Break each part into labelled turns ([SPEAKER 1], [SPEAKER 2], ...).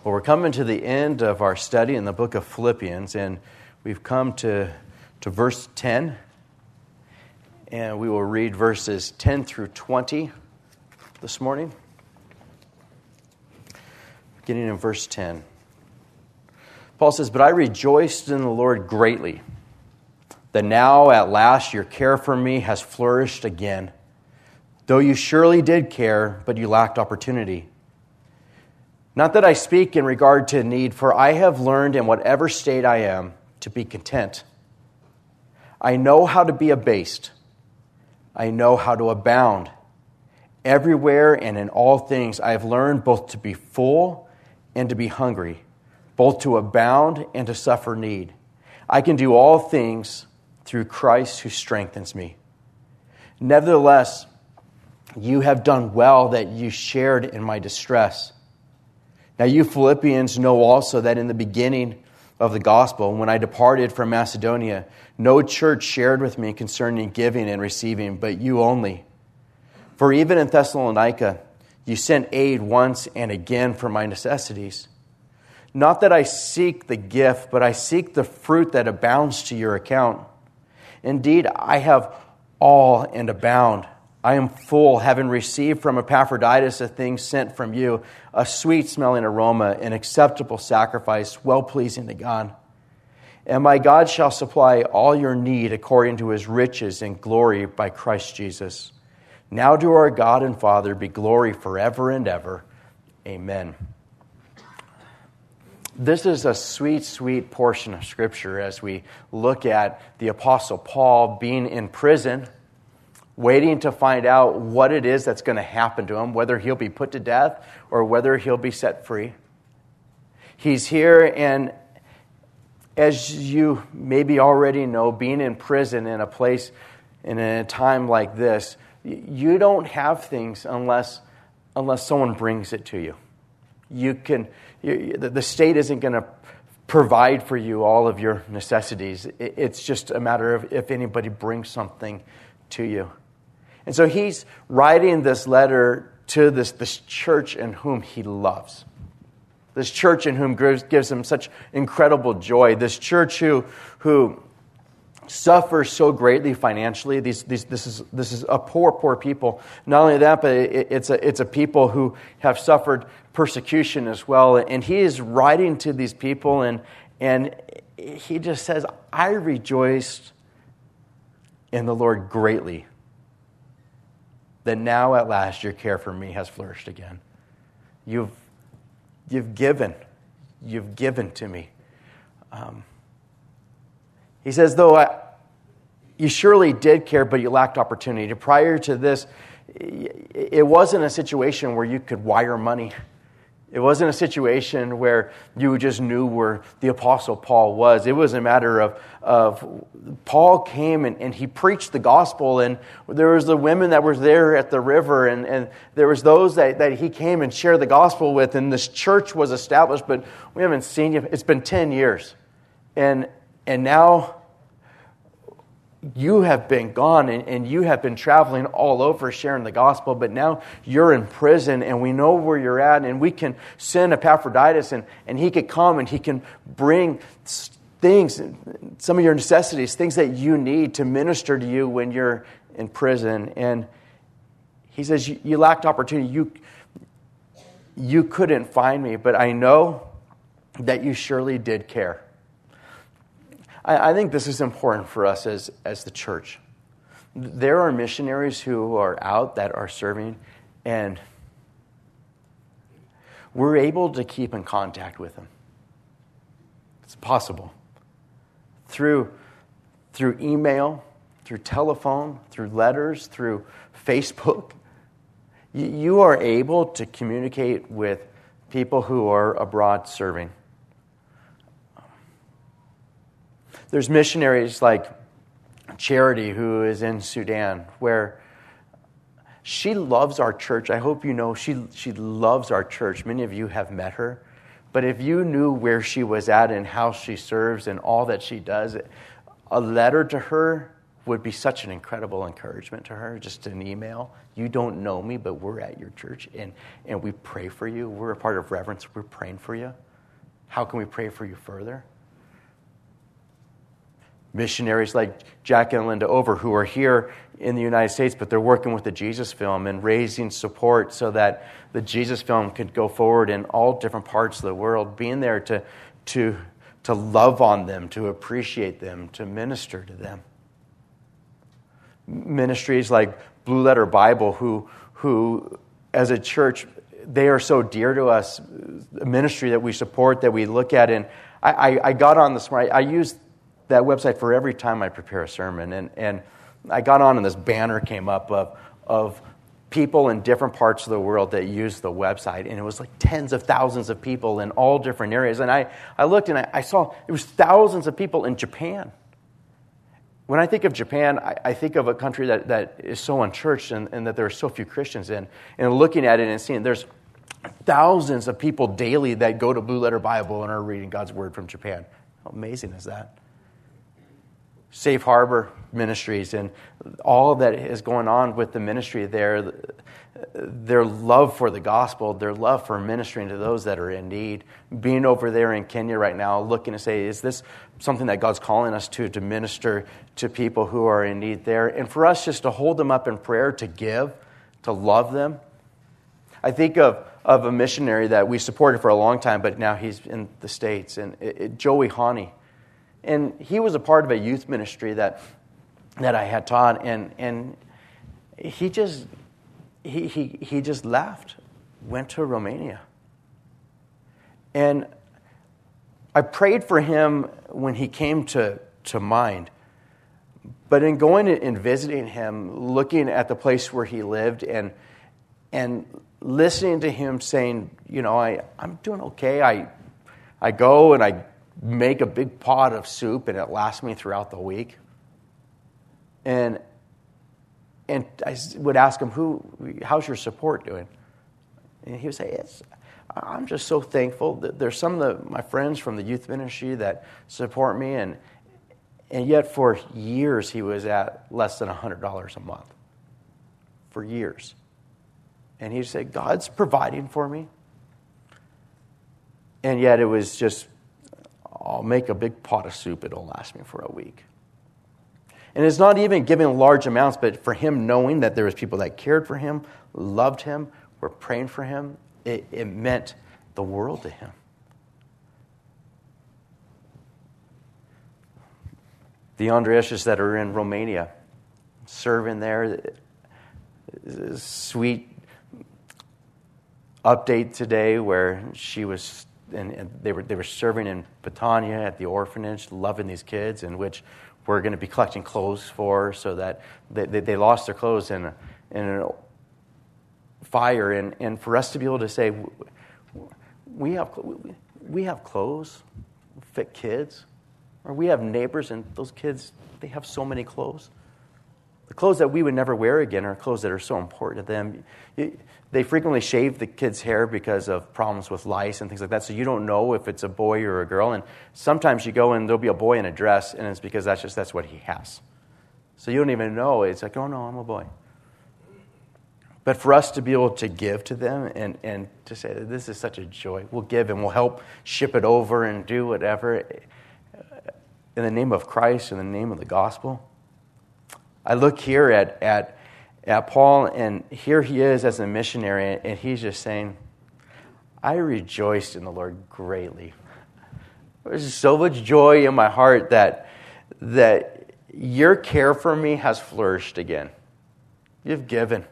[SPEAKER 1] Well, we're coming to the end of our study in the book of Philippians, and we've come to verse 10, and we will read verses 10 through 20 this morning. Beginning in verse 10. Paul says, "But I rejoiced in the Lord greatly, that now at last your care for me has flourished again, though you surely did care, but you lacked opportunity. Not that I speak in regard to need, for I have learned in whatever state I am to be content. I know how to be abased. I know how to abound. Everywhere and in all things I have learned both to be full and to be hungry, both to abound and to suffer need. I can do all things through Christ who strengthens me. Nevertheless, you have done well that you shared in my distress. Now you Philippians know also that in the beginning of the gospel, when I departed from Macedonia, no church shared with me concerning giving and receiving, but you only. For even in Thessalonica, you sent aid once and again for my necessities. Not that I seek the gift, but I seek the fruit that abounds to your account. Indeed, I have all and abound. I am full, having received from Epaphroditus a thing sent from you, a sweet-smelling aroma, an acceptable sacrifice, well-pleasing to God. And my God shall supply all your need according to his riches and glory by Christ Jesus. Now to our God and Father be glory forever and ever. Amen." This is a sweet, sweet portion of Scripture as we look at the Apostle Paul being in prison, waiting to find out what it is that's going to happen to him, whether he'll be put to death or whether he'll be set free. He's here, and as you maybe already know, being in prison in a place, in a time like this, you don't have things unless someone brings it to you. The state isn't going to provide for you all of your necessities. It's just a matter of if anybody brings something to you. And so he's writing this letter to this church in whom he loves. This church in whom gives him such incredible joy. This church who suffers so greatly financially. This is a poor people. Not only that, but it's a people who have suffered persecution as well. And he is writing to these people, and he just says, "I rejoiced in the Lord greatly, that now at last your care for me has flourished again." You've given to me. He says, though you surely did care, but you lacked opportunity. Prior to this, it wasn't a situation where you could wire money. It wasn't a situation where you just knew where the Apostle Paul was. It was a matter of Paul came and he preached the gospel, and there was the women that were there at the river, and there was those that he came and shared the gospel with, and this church was established, but we haven't seen you. It's been 10 years. And now you have been gone, and you have been traveling all over sharing the gospel, but now you're in prison, and we know where you're at, and we can send Epaphroditus, and he could come, and he can bring things, some of your necessities, things that you need to minister to you when you're in prison. And he says, you lacked opportunity. You couldn't find me, but I know that you surely did care. I think this is important for us as the church. There are missionaries who are out that are serving, and we're able to keep in contact with them. It's possible. Through email, through telephone, through letters, through Facebook. You are able to communicate with people who are abroad serving. There's missionaries like Charity, who is in Sudan, where she loves our church. I hope you know she loves our church. Many of you have met her. But if you knew where she was at and how she serves and all that she does, a letter to her would be such an incredible encouragement to her, just an email. You don't know me, but we're at your church, and we pray for you. We're a part of Reverence. We're praying for you. How can we pray for you further? Missionaries like Jack and Linda Over, who are here in the United States, but they're working with the Jesus Film and raising support so that the Jesus Film could go forward in all different parts of the world, being there to love on them, to appreciate them, to minister to them. Ministries like Blue Letter Bible, who as a church, they are so dear to us, a ministry that we support, that we look at. And I got on this morning. I use that website for every time I prepare a sermon. And I got on and this banner came up of people in different parts of the world that use the website. And it was like tens of thousands of people in all different areas. And I looked and I saw it was thousands of people in Japan. When I think of Japan, I think of a country that is so unchurched and that there are so few Christians in. And looking at it and seeing there's thousands of people daily that go to Blue Letter Bible and are reading God's Word from Japan. How amazing is that? Safe Harbor Ministries and all that is going on with the ministry there, their love for the gospel, their love for ministering to those that are in need. Being over there in Kenya right now, looking to say, is this something that God's calling us to minister to people who are in need there? And for us just to hold them up in prayer, to give, to love them. I think of a missionary that we supported for a long time, but now he's in the States, and Joey Hani. And he was a part of a youth ministry that I had taught, and he just left, went to Romania. And I prayed for him when he came to mind. But in going and visiting him, looking at the place where he lived and listening to him saying, I'm doing okay. I go and I make a big pot of soup and it lasts me throughout the week. And I would ask him, how's your support doing? And he would say, I'm just so thankful that there's some of my friends from the youth ministry that support me, and yet for years he was at less than $100 a month. For years. And he'd say, God's providing for me. And yet it was just, I'll make a big pot of soup, it'll last me for a week. And it's not even giving large amounts, but for him knowing that there was people that cared for him, loved him, were praying for him, it meant the world to him. The Andreas that are in Romania, serving there, sweet update today where she was, and they were serving in Betania at the orphanage, loving these kids, in which we're going to be collecting clothes for, so that they lost their clothes in a fire, and for us to be able to say, we have clothes, fit kids, or we have neighbors, and those kids, they have so many clothes. The clothes that we would never wear again are clothes that are so important to them. They frequently shave the kids' hair because of problems with lice and things like that, so you don't know if it's a boy or a girl. And sometimes you go and there'll be a boy in a dress, and it's because that's what he has. So you don't even know. It's like, oh no, I'm a boy. But for us to be able to give to them and to say that this is such a joy, we'll give and we'll help ship it over and do whatever in the name of Christ, in the name of the gospel. I look here at Paul, and here he is as a missionary, and he's just saying, I rejoiced in the Lord greatly. There's so much joy in my heart that your care for me has flourished again. You've given.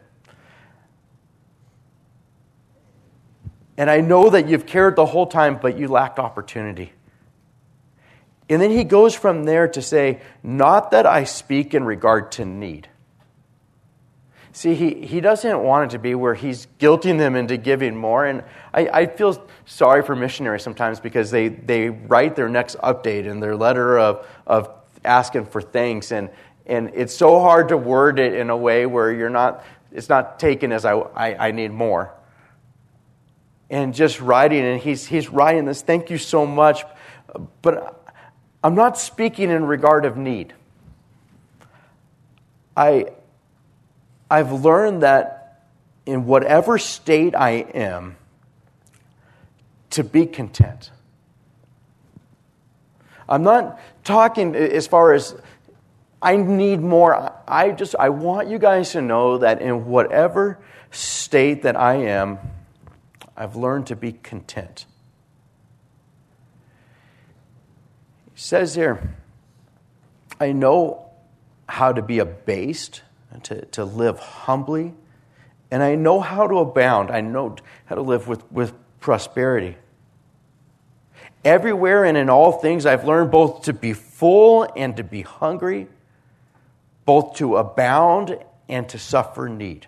[SPEAKER 1] And I know that you've cared the whole time, but you lacked opportunity. And then he goes from there to say, not that I speak in regard to need. See, he doesn't want it to be where he's guilting them into giving more. And I feel sorry for missionaries sometimes because they write their next update in their letter of asking for thanks. And it's so hard to word it in a way where it's not taken as I need more. And just writing, and he's writing this, thank you so much, but I'm not speaking in regard of need. I've learned that in whatever state I am, to be content. I'm not talking as far as I need more. I want you guys to know that in whatever state that I am, I've learned to be content. He says here, I know how to be abased, to live humbly, and I know how to abound. I know how to live with prosperity. Everywhere and in all things I've learned both to be full and to be hungry, both to abound and to suffer need.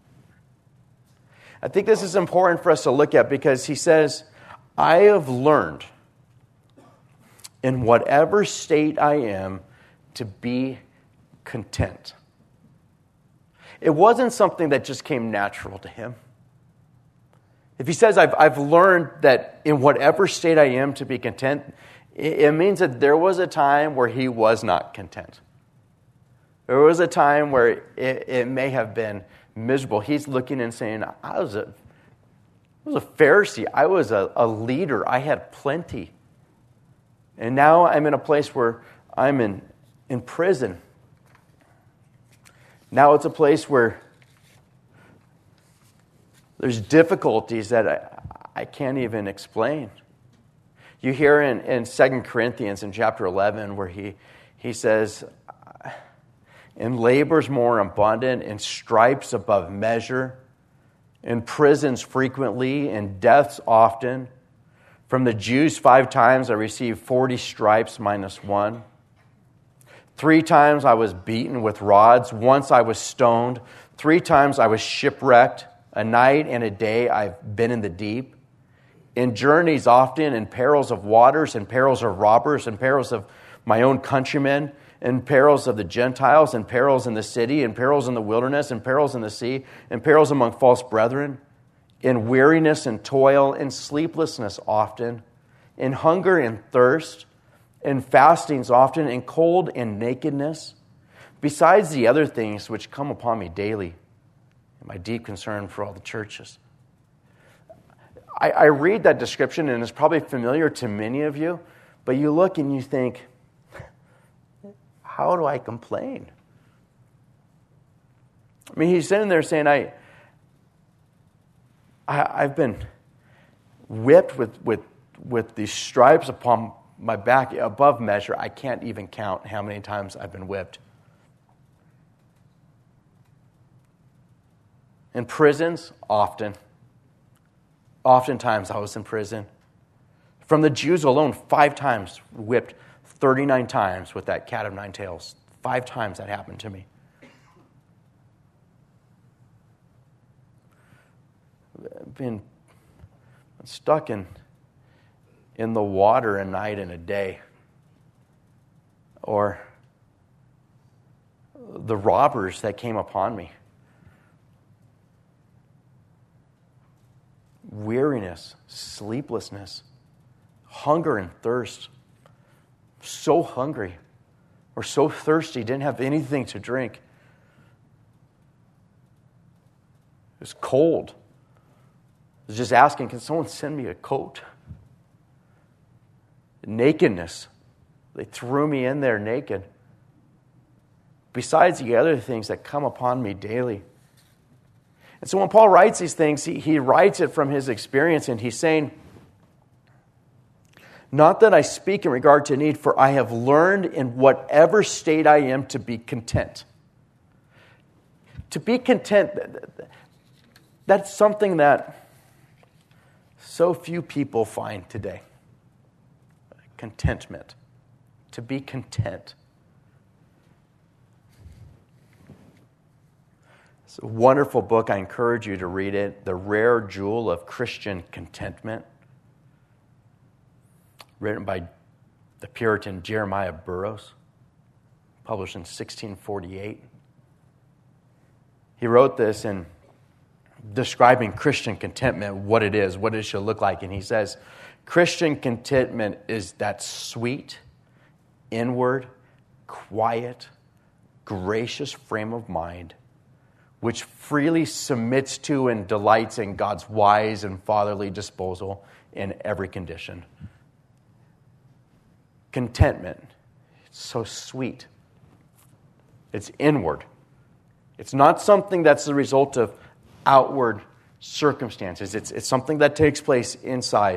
[SPEAKER 1] I think this is important for us to look at because he says, I have learned in whatever state I am to be content. It wasn't something that just came natural to him. If he says, I've learned that in whatever state I am to be content, it means that there was a time where he was not content. There was a time where it may have been miserable. He's looking and saying, I was a Pharisee. I was a leader. I had plenty. And now I'm in a place where I'm in prison. Now it's a place where there's difficulties that I can't even explain. You hear in 2 Corinthians in chapter 11 where he says, in labors more abundant, in stripes above measure, in prisons frequently, in deaths often. From the Jews 5 times I received 40 stripes minus 1. 3 times I was beaten with rods. Once I was stoned. 3 times I was shipwrecked. A night and a day I've been in the deep. In journeys often, in perils of waters, in perils of robbers, in perils of my own countrymen, in perils of the Gentiles, in perils in the city, in perils in the wilderness, in perils in the sea, in perils among false brethren, in weariness and toil, in sleeplessness often, in hunger and thirst, in fastings often, in cold and nakedness, besides the other things which come upon me daily. My deep concern for all the churches. I read that description, and it's probably familiar to many of you, but you look and you think, how do I complain? I mean, he's sitting there saying, I've been whipped with these stripes upon my back above measure. I can't even count how many times I've been whipped. In prisons, often. Oftentimes I was in prison. From the Jews alone, 5 times whipped, 39 times with that cat of 9 tails. 5 times that happened to me. I've been stuck in the water a night and a day. Or the robbers that came upon me. Weariness, sleeplessness, hunger and thirst. So hungry or so thirsty, didn't have anything to drink. It was cold. I was just asking, can someone send me a coat? Nakedness. They threw me in there naked. Besides the other things that come upon me daily. And so when Paul writes these things, he writes it from his experience, and he's saying, not that I speak in regard to need, for I have learned in whatever state I am to be content. To be content, that's something that so few people find today. Contentment. To be content. It's a wonderful book. I encourage you to read it. The Rare Jewel of Christian Contentment. Written by the Puritan Jeremiah Burroughs. Published in 1648. He wrote this in describing Christian contentment, what it is, what it should look like. And he says, Christian contentment is that sweet, inward, quiet, gracious frame of mind, which freely submits to and delights in God's wise and fatherly disposal in every condition. Contentment. It's so sweet. It's inward. It's not something that's the result of outward circumstances. It's something that takes place inside.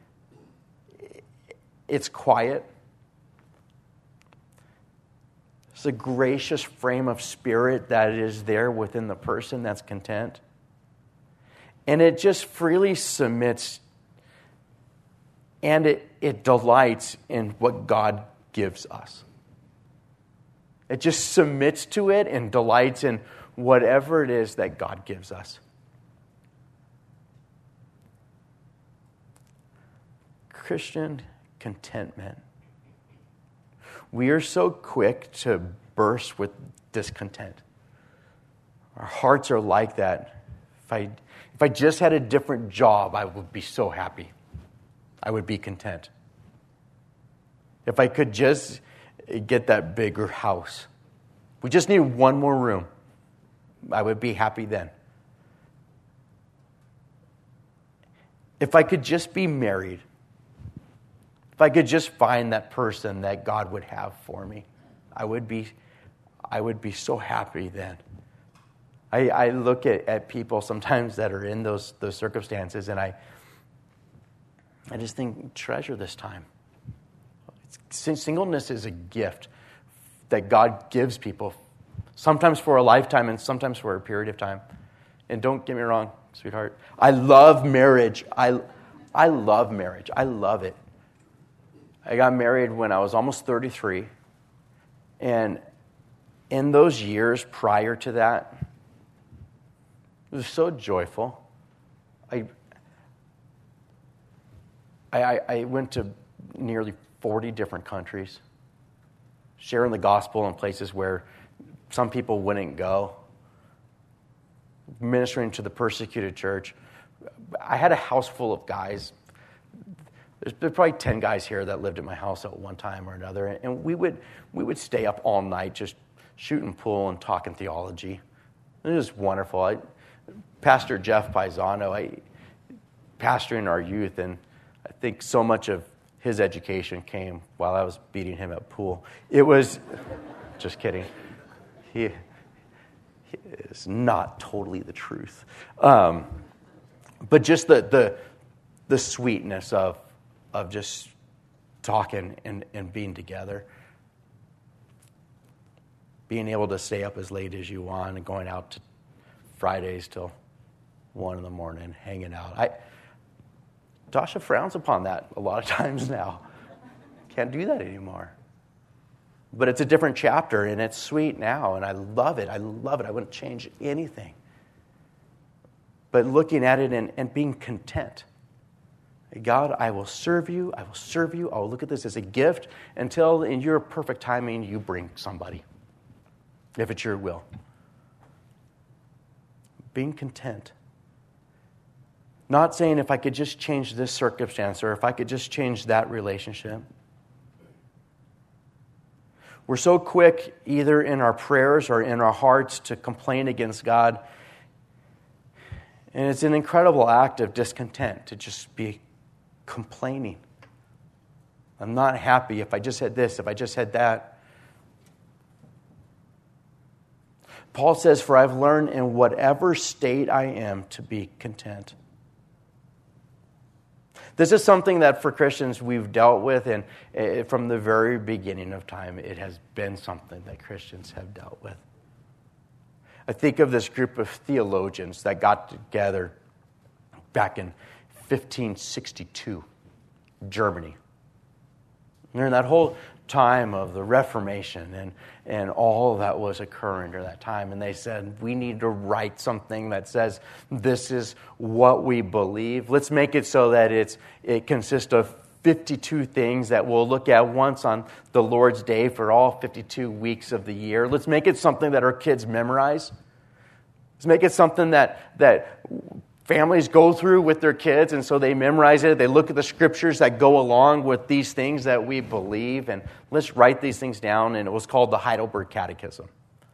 [SPEAKER 1] It's quiet. It's a gracious frame of spirit that is there within the person that's content. And it just freely submits, and it delights in what God gives us. It just submits to it and delights in whatever it is that God gives us. Christian contentment. We are so quick to burst with discontent. Our hearts are like that. If I just had a different job, I would be so happy. I would be content. If I could just get that bigger house. We just need one more room. I would be happy then. If I could just be married. If I could just find that person that God would have for me, I would be so happy then. I look at people sometimes that are in those circumstances, and I just think, treasure this time. Singleness is a gift that God gives people, sometimes for a lifetime and sometimes for a period of time. And don't get me wrong, sweetheart, I love marriage. I love marriage. I love it. I got married when I was almost 33. And in those years prior to that, it was so joyful. I went to nearly 40 different countries, sharing the gospel in places where some people wouldn't go, ministering to the persecuted church. I had a house full of guys. There's probably 10 guys here that lived at my house at one time or another, and we would stay up all night just shooting pool and talking theology. It was wonderful. Pastor Jeff Paisano, pastoring our youth, and I think so much of his education came while I was beating him at pool. It was, just kidding. He is not totally the truth, but just the sweetness of just talking and being together. Being able to stay up as late as you want and going out to Fridays till 1 a.m, hanging out. Tasha frowns upon that a lot of times now. Can't do that anymore. But it's a different chapter, and it's sweet now, and I love it. I love it. I wouldn't change anything. But looking at it and being content. God, I will serve you. I will serve you. I will look at this as a gift until in your perfect timing you bring somebody, if it's your will. Being content. Not saying if I could just change this circumstance or if I could just change that relationship. We're so quick either in our prayers or in our hearts to complain against God. And it's an incredible act of discontent to just be complaining. I'm not happy if I just had this, if I just had that. Paul says, for I've learned in whatever state I am to be content. This is something that for Christians we've dealt with, and from the very beginning of time, it has been something that Christians have dealt with. I think of this group of theologians that got together back in 1562, Germany. During that whole time of the Reformation and all that was occurring during that time. And they said, we need to write something that says this is what we believe. Let's make it so that it consists of 52 things that we'll look at once on the Lord's Day for all 52 weeks of the year. Let's make it something that our kids memorize. Let's make it something that families go through with their kids, and so they memorize it. They look at the scriptures that go along with these things that we believe, and let's write these things down. And it was called the Heidelberg Catechism.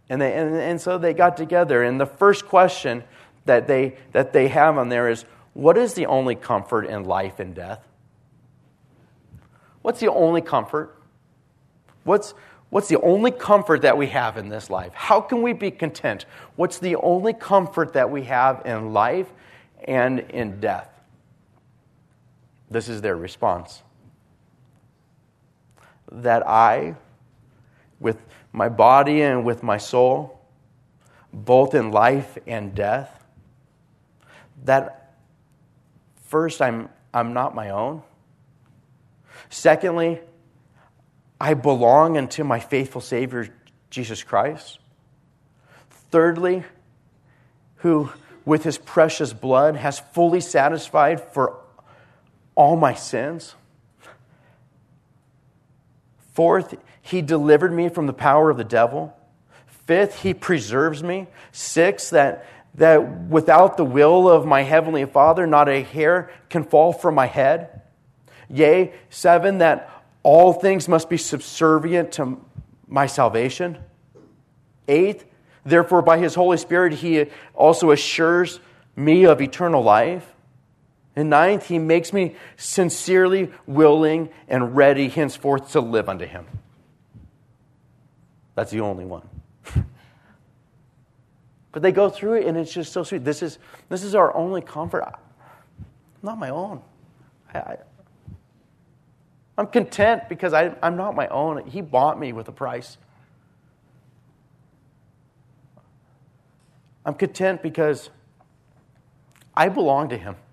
[SPEAKER 1] And so they got together. And the first question that they have on there is, what is the only comfort in life and death? What's the only comfort? What's the only comfort that we have in this life? How can we be content? What's the only comfort that we have in life and in death? This is their response. That I, with my body and with my soul, both in life and death, that first, I'm not my own. Secondly, I belong unto my faithful Savior, Jesus Christ. Thirdly, who with his precious blood has fully satisfied for all my sins. Fourth, he delivered me from the power of the devil. Fifth, he preserves me. Sixth, that without the will of my heavenly Father, not a hair can fall from my head. Yea, 7, that all things must be subservient to my salvation. 8, therefore by his Holy Spirit he also assures me of eternal life. And 9th, he makes me sincerely willing and ready henceforth to live unto him. That's the only one. But they go through it and it's just so sweet. This is our only comfort. Not my own. I'm content because I'm not my own. He bought me with a price. I'm content because I belong to him.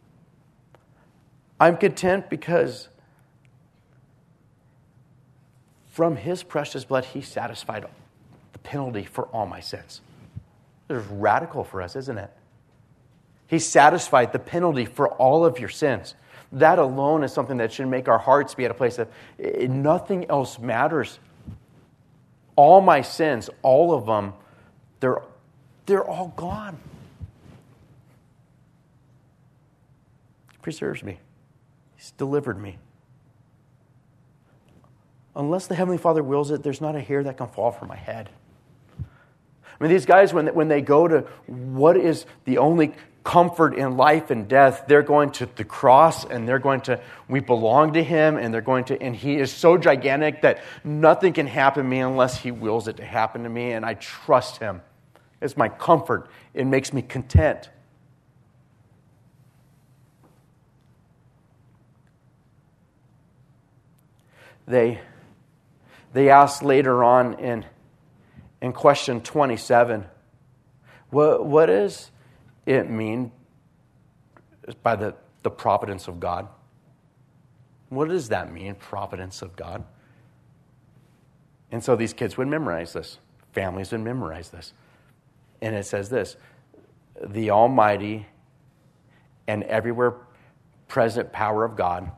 [SPEAKER 1] I'm content because from his precious blood, he satisfied the penalty for all my sins. It's radical for us, isn't it? He satisfied the penalty for all of your sins. That alone is something that should make our hearts be at a place that nothing else matters. All my sins, all of them, they're all gone. He preserves me. He's delivered me. Unless the Heavenly Father wills it, there's not a hair that can fall from my head. I mean, these guys, when they go to what is the only comfort in life and death, they're going to the cross and we belong to him and he is so gigantic that nothing can happen to me unless he wills it to happen to me, and I trust him. It's my comfort. It makes me content. They ask later on in question 27, what does it mean by the providence of God? What does that mean, providence of God? And so these kids would memorize this. Families would memorize this. And it says this: the almighty and everywhere present power of God,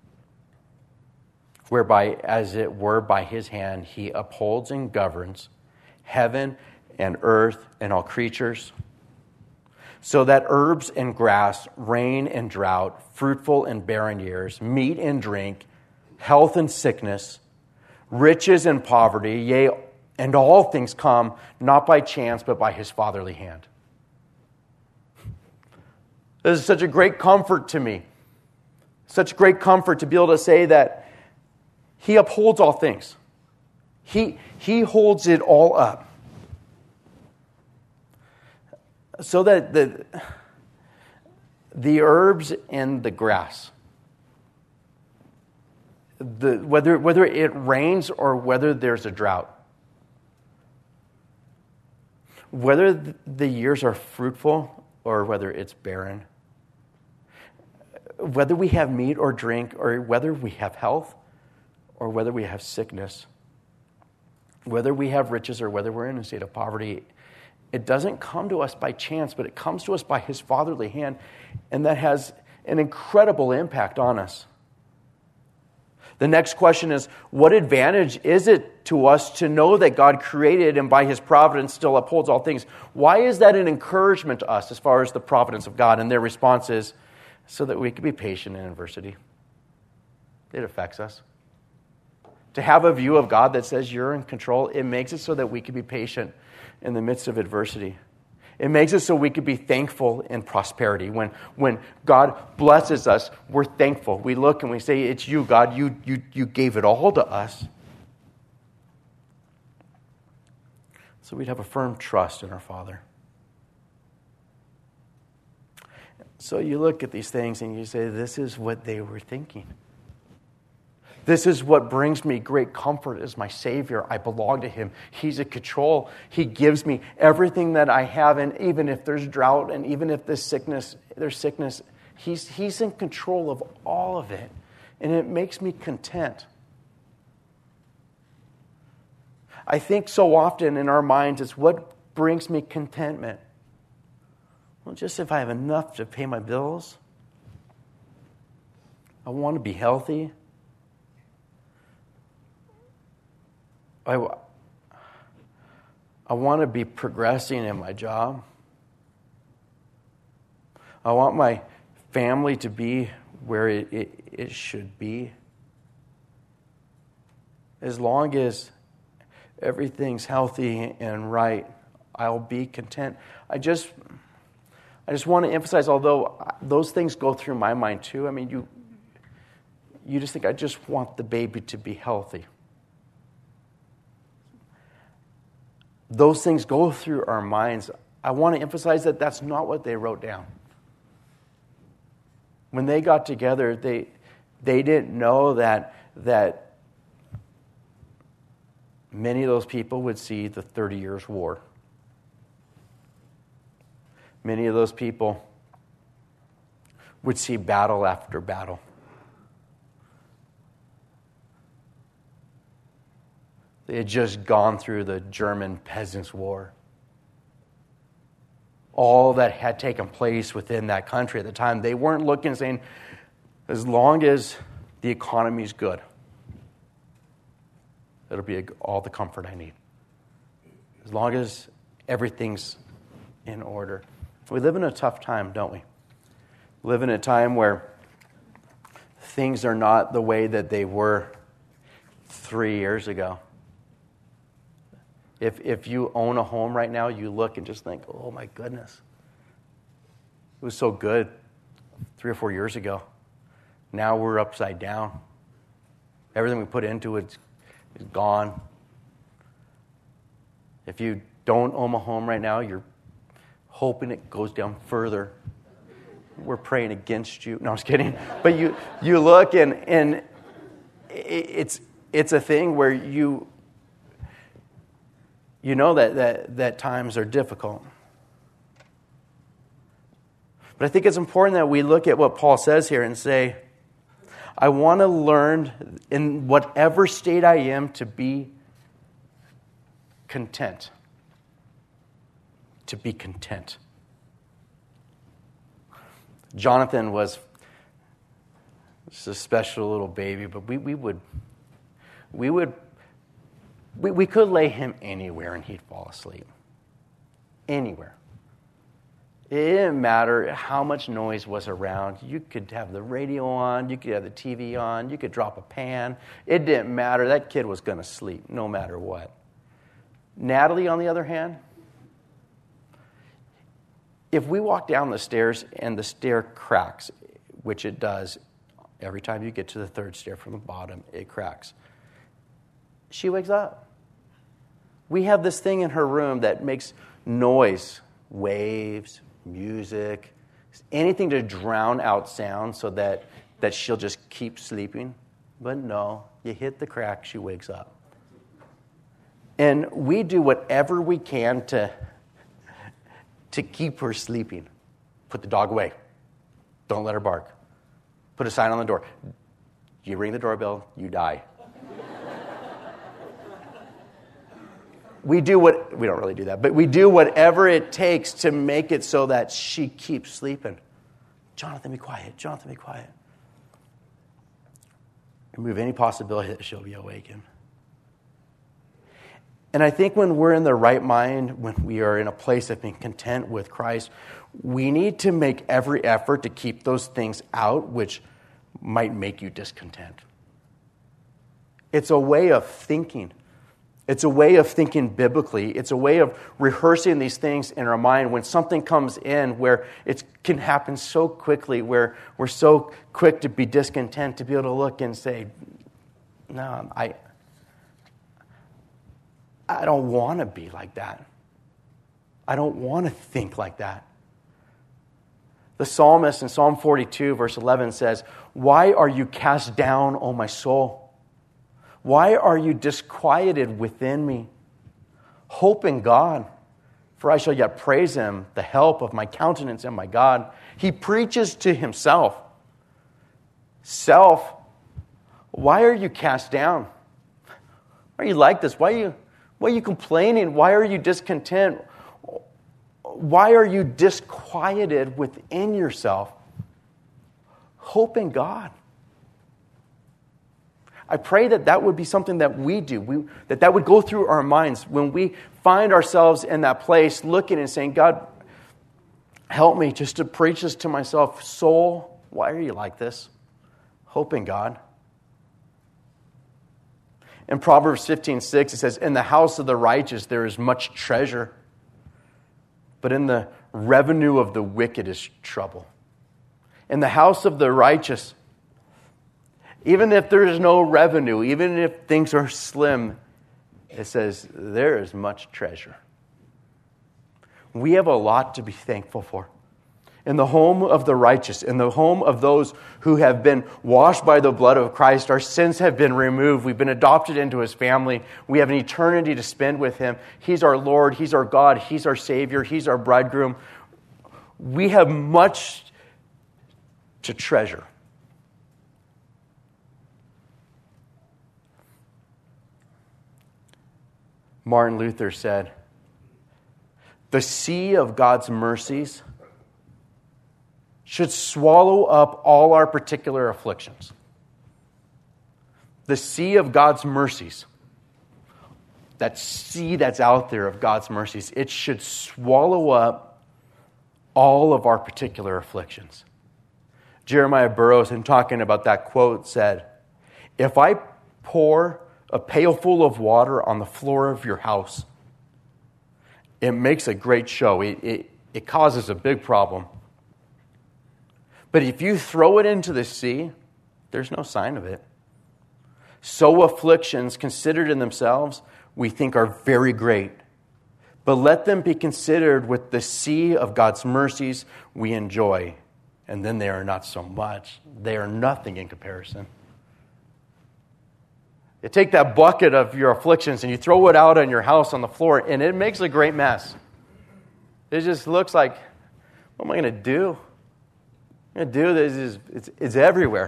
[SPEAKER 1] whereby, as it were by his hand, he upholds and governs heaven and earth and all creatures, so that herbs and grass, rain and drought, fruitful and barren years, meat and drink, health and sickness, riches and poverty, yea, and all things come not by chance, but by his fatherly hand. This is such a great comfort to me. Such great comfort to be able to say that he upholds all things. He holds it all up. So that the herbs and the grass, whether it rains or whether there's a drought, whether the years are fruitful or whether it's barren, whether we have meat or drink, or whether we have health or whether we have sickness, whether we have riches or whether we're in a state of poverty, it doesn't come to us by chance, but it comes to us by his fatherly hand, and that has an incredible impact on us. The next question is, what advantage is it to us to know that God created and by his providence still upholds all things? Why is that an encouragement to us as far as the providence of God? And their response is, so that we can be patient in adversity. It affects us. To have a view of God that says you're in control, it makes it so that we can be patient in the midst of adversity. It makes it so we can be thankful in prosperity. When God blesses us, we're thankful. We look and we say, it's you, God. You gave it all to us. So we'd have a firm trust in our Father. So you look at these things and you say, this is what they were thinking. This is what brings me great comfort as my Savior. I belong to Him. He's in control. He gives me everything that I have. And even if there's drought and even if there's sickness, He's in control of all of it. And it makes me content. I think so often in our minds, it's what brings me contentment. Well, just if I have enough to pay my bills. I want to be healthy. I want to be progressing in my job. I want my family to be where it should be. As long as everything's healthy and right, I'll be content. I just want to emphasize, although those things go through my mind too, I mean, you just think, I just want the baby to be healthy. Those things go through our minds. I want to emphasize that that's not what they wrote down. When they got together, they didn't know that many of those people would see the 30 Years' War. Many of those people would see battle after battle. They had just gone through the German Peasants' War. All that had taken place within that country at the time, they weren't looking and saying, as long as the economy is good, it'll be all the comfort I need. As long as everything's in order. We live in a tough time, don't we? We live in a time where things are not the way that they were 3 years ago. If you own a home right now, you look and just think, oh my goodness. It was so good 3 or 4 years ago. Now we're upside down. Everything we put into it is gone. If you don't own a home right now, you're hoping it goes down further. We're praying against you. No, I'm just kidding. But you look and it's a thing where you know that times are difficult. But I think it's important that we look at what Paul says here and say, I want to learn in whatever state I am to be content. To be content. Jonathan was just a special little baby, but we could lay him anywhere and he'd fall asleep. Anywhere. It didn't matter how much noise was around. You could have the radio on, you could have the TV on, you could drop a pan. It didn't matter. That kid was going to sleep no matter what. Natalie, on the other hand, if we walk down the stairs and the stair cracks, which it does every time you get to the third stair from the bottom, it cracks. She wakes up. We have this thing in her room that makes noise, waves, music, anything to drown out sound so that she'll just keep sleeping. But no, you hit the crack, she wakes up. And we do whatever we can to keep her sleeping. Put the dog away. Don't let her bark. Put a sign on the door. You ring the doorbell, you die. We don't really do that, but we do whatever it takes to make it so that she keeps sleeping. Jonathan, be quiet. Jonathan, be quiet. Remove any possibility that she'll be awakened. And I think when we're in the right mind, when we are in a place of being content with Christ, we need to make every effort to keep those things out which might make you discontent. It's a way of thinking. It's a way of thinking biblically. It's a way of rehearsing these things in our mind when something comes in where it can happen so quickly, where we're so quick to be discontent, to be able to look and say, no, I don't want to be like that. I don't want to think like that. The psalmist in Psalm 42, verse 11 says, "Why are you cast down, O my soul? Why are you disquieted within me? Hope in God, for I shall yet praise him, the help of my countenance and my God." He preaches to himself. Self, why are you cast down? Why are you like this? Why are you complaining? Why are you discontent? Why are you disquieted within yourself? Hope in God. I pray that would be something that we do, that would go through our minds when we find ourselves in that place looking and saying, God, help me just to preach this to myself. Soul, why are you like this? Hope in God. In Proverbs 15:6, it says, "In the house of the righteous there is much treasure, but in the revenue of the wicked is trouble." In the house of the righteous, even if there is no revenue, even if things are slim, it says there is much treasure. We have a lot to be thankful for. In the home of the righteous, in the home of those who have been washed by the blood of Christ, our sins have been removed. We've been adopted into his family. We have an eternity to spend with him. He's our Lord. He's our God. He's our Savior. He's our bridegroom. We have much to treasure. Martin Luther said, "The sea of God's mercies should swallow up all our particular afflictions." The sea of God's mercies, that sea that's out there of God's mercies, it should swallow up all of our particular afflictions. Jeremiah Burroughs, in talking about that quote, said, "If I pour a pailful of water on the floor of your house, it makes a great show. It causes a big problem. But if you throw it into the sea, there's no sign of it. So afflictions, considered in themselves, we think are very great. But let them be considered with the sea of God's mercies we enjoy. And then they are not so much. They are nothing in comparison." You take that bucket of your afflictions and you throw it out on your house on the floor, and it makes a great mess. It just looks like, what am I going to do? I'm going to do this. It's everywhere.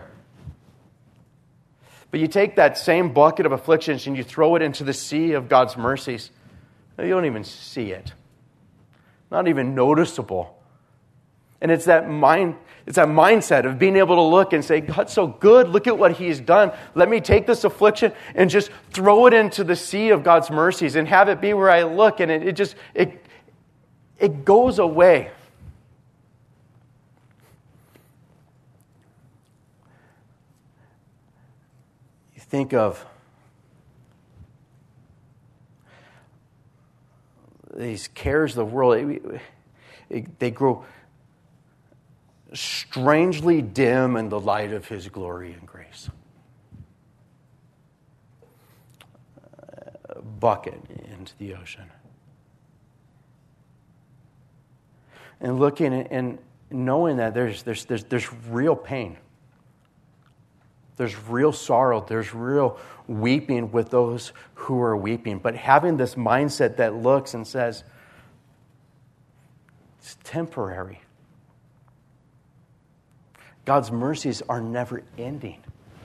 [SPEAKER 1] But you take that same bucket of afflictions and you throw it into the sea of God's mercies. You don't even see it. Not even noticeable. And it's that mindset of being able to look and say, God's so good. Look at what he's done. Let me take this affliction and just throw it into the sea of God's mercies and have it be where I look, and it goes away. You think of these cares of the world. They grow strangely dim in the light of his glory and grace. A bucket into the ocean. And looking and knowing that there's real pain. There's real sorrow. There's real weeping with those who are weeping. But having this mindset that looks and says, it's temporary. God's mercies are never ending.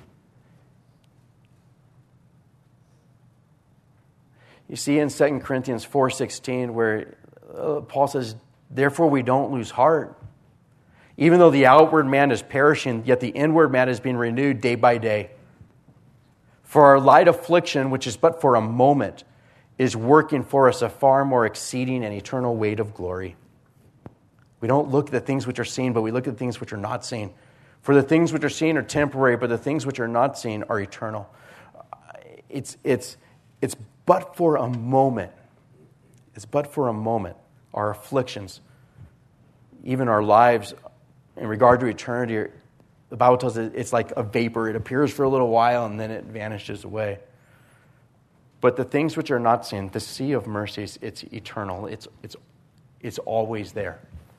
[SPEAKER 1] You see in 2 Corinthians 4:16 where Paul says, "Therefore we don't lose heart. Even though the outward man is perishing, yet the inward man is being renewed day by day. For our light affliction, which is but for a moment, is working for us a far more exceeding and eternal weight of glory." We don't look at the things which are seen, but we look at the things which are not seen. For the things which are seen are temporary, but the things which are not seen are eternal. it's but for a moment. It's but for a moment. Our afflictions, even our lives in regard to eternity, the Bible tells us it's like a vapor. It appears for a little while and then it vanishes away. But the things which are not seen, the sea of mercies, it's eternal. It's always there.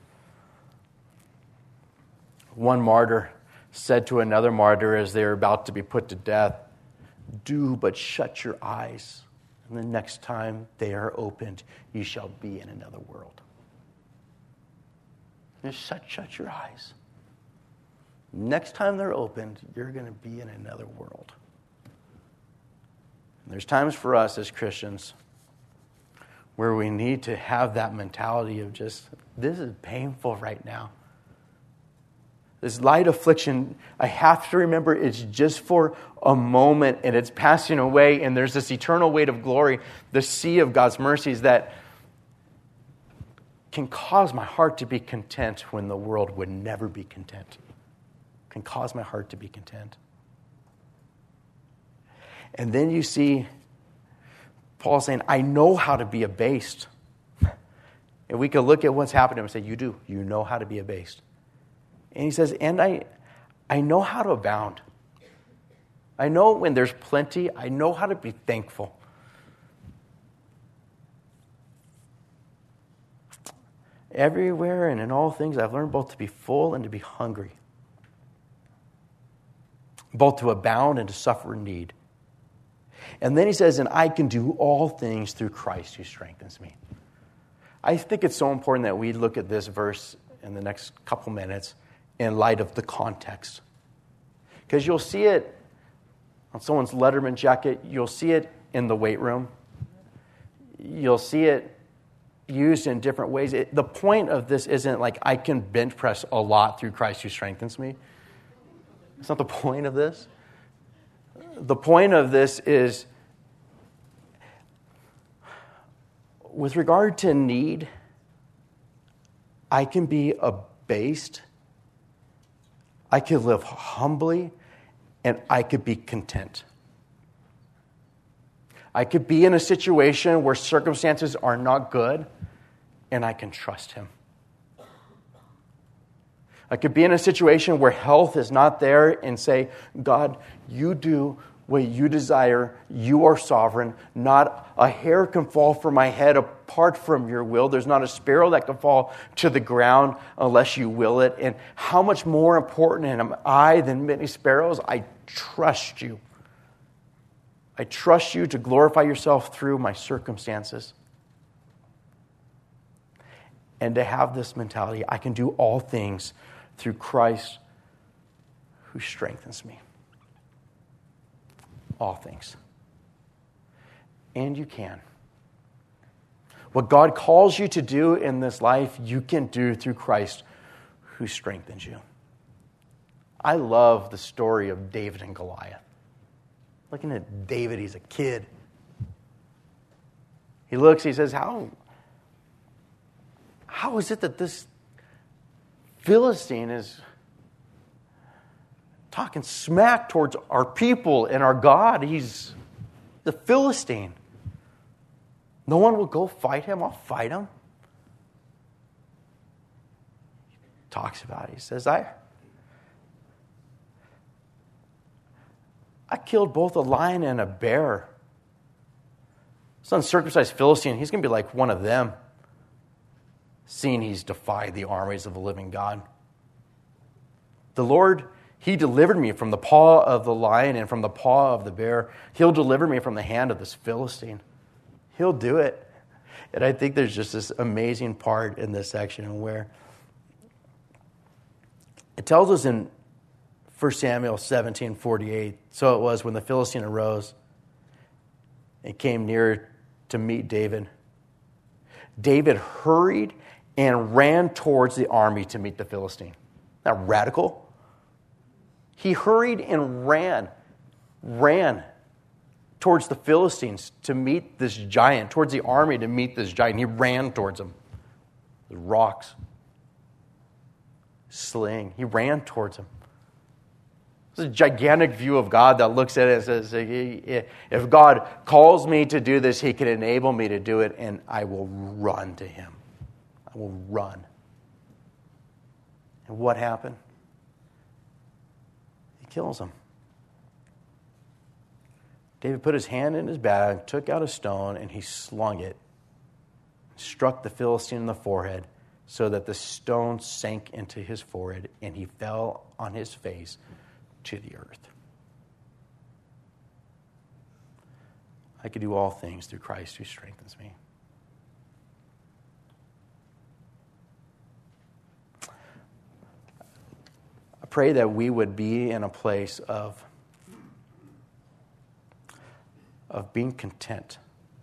[SPEAKER 1] One martyr said to another martyr as they were about to be put to death, "Do but shut your eyes, and the next time they are opened, you shall be in another world." Just shut your eyes. Next time they're opened, you're going to be in another world. And there's times for us as Christians where we need to have that mentality of just, this is painful right now. This light affliction, I have to remember it's just for a moment and it's passing away, and there's this eternal weight of glory, the sea of God's mercies that can cause my heart to be content when the world would never be content. Can cause my heart to be content. And then you see Paul saying, I know how to be abased. And we could look at what's happened to him and say, you do. You know how to be abased. And he says, and I know how to abound. I know when there's plenty, I know how to be thankful. Everywhere and in all things, I've learned both to be full and to be hungry. Both to abound and to suffer need. And then he says, and I can do all things through Christ who strengthens me. I think it's so important that we look at this verse in the next couple minutes in light of the context. Because you'll see it on someone's Letterman jacket. You'll see it in the weight room. You'll see it used in different ways. The point of this isn't like I can bench press a lot through Christ who strengthens me. It's not the point of this. The point of this is, with regard to need, I can be abased, I can live humbly, and I could be content. I could be in a situation where circumstances are not good, and I can trust Him. I could be in a situation where health is not there and say, God, you do what you desire. You are sovereign. Not a hair can fall from my head apart from your will. There's not a sparrow that can fall to the ground unless you will it. And how much more important am I than many sparrows? I trust you. I trust you to glorify yourself through my circumstances. And to have this mentality, I can do all things through Christ who strengthens me. All things. And you can. What God calls you to do in this life, you can do through Christ who strengthens you. I love the story of David and Goliath. Looking at David, he's a kid. He looks, he says, How is it that this Philistine is talking smack towards our people and our God? He's the Philistine. No one will go fight him. I'll fight him. He talks about it. He says, I killed both a lion and a bear. This uncircumcised Philistine, he's going to be like one of them, seeing he's defied the armies of the living God. The Lord, He delivered me from the paw of the lion and from the paw of the bear. He'll deliver me from the hand of this Philistine. He'll do it. And I think there's just this amazing part in this section where it tells us in 1 Samuel 17:48, so it was when the Philistine arose and came near to meet David. David hurried and ran towards the army to meet the Philistine. Isn't that radical? He hurried and ran towards the Philistines to meet this giant, towards the army to meet this giant. He ran towards them. The rocks, sling. He ran towards him. It's a gigantic view of God that looks at it and says, if God calls me to do this, he can enable me to do it, and I will run to him. I will run. And what happened? He kills him. David put his hand in his bag, took out a stone, and he slung it, struck the Philistine in the forehead, so that the stone sank into his forehead, and he fell on his face to the earth. I can do all things through Christ who strengthens me. I pray that we would be in a place of being content.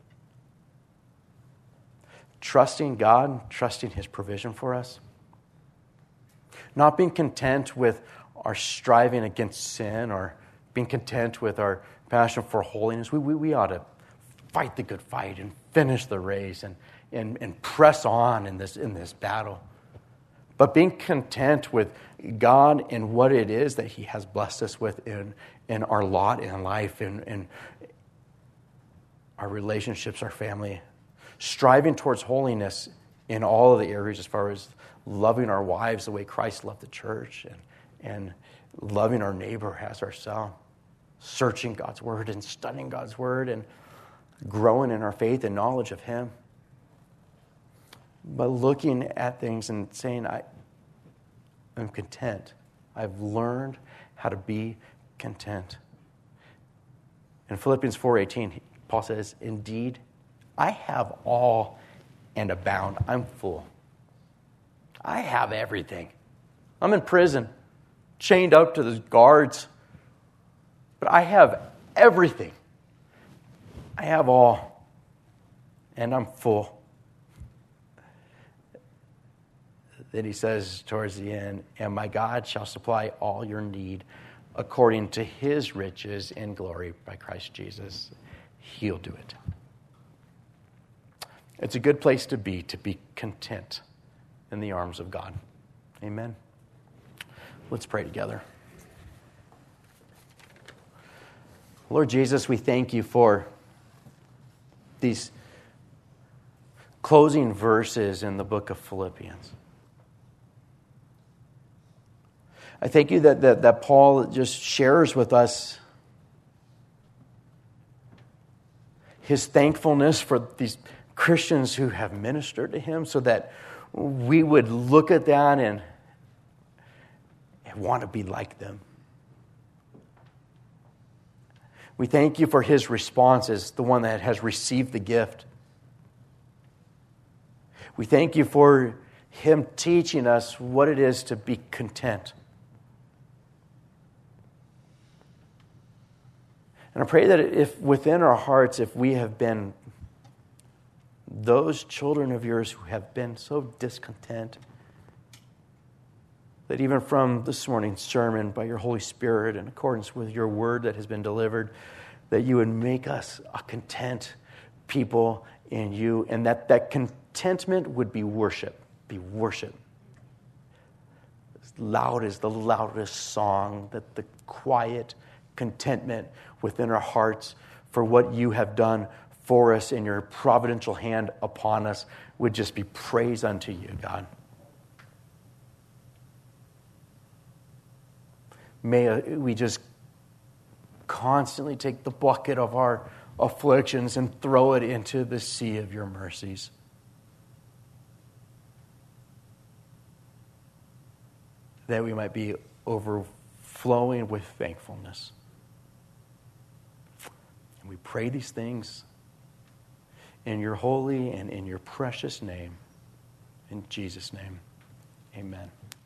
[SPEAKER 1] Trusting God, trusting his provision for us. Not being content with our striving against sin or being content with our passion for holiness. We ought to fight the good fight and finish the race and press on in this battle. But being content with God and what it is that he has blessed us with in our lot in life, in our relationships, our family. Striving towards holiness in all of the areas as far as loving our wives the way Christ loved the church and loving our neighbor as ourselves. Searching God's word and studying God's word and growing in our faith and knowledge of him. But looking at things and saying, I'm content. I've learned how to be content. In Philippians 4:18, Paul says, indeed, I have all and abound. I'm full. I have everything. I'm in prison, chained up to the guards, but I have everything. I have all, and I'm full. Then he says towards the end, and my God shall supply all your need according to his riches in glory by Christ Jesus. He'll do it. It's a good place to be content in the arms of God. Amen. Let's pray together. Lord Jesus, we thank you for these closing verses in the book of Philippians. I thank you that Paul just shares with us his thankfulness for these Christians who have ministered to him, so that we would look at that and want to be like them. We thank you for his response as the one that has received the gift. We thank you for him teaching us what it is to be content. And I pray that if within our hearts, if we have been those children of yours who have been so discontent, that even from this morning's sermon, by your Holy Spirit, in accordance with your word that has been delivered, that you would make us a content people in you, and that contentment would be worship. Be worship. As loud as the loudest song, that the quiet contentment within our hearts for what you have done for us in your providential hand upon us would just be praise unto you, God. May we just constantly take the bucket of our afflictions and throw it into the sea of your mercies. That we might be overflowing with thankfulness. And we pray these things in your holy and in your precious name. In Jesus' name, amen.